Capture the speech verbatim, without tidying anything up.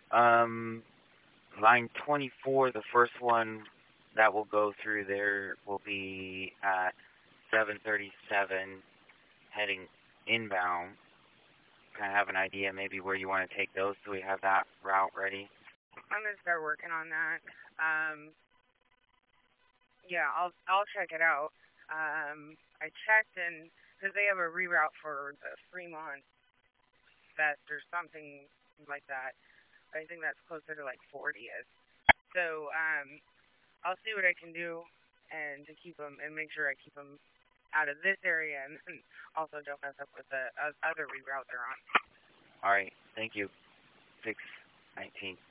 Um, line twenty-four, the first one that will go through there will be at seven thirty-seven heading inbound. Kind of have an idea maybe where you want to take those so we have that route ready. I'm gonna start working on that. Um, yeah, I'll I'll check it out. Um, I checked and because they have a reroute for the Fremont Fest or something like that. I think that's closer to like fortieth. So um, I'll see what I can do and to keep them and make sure I keep them out of this area and, and also don't mess up with the uh, other reroute they're on. All right, thank you. six nineteen.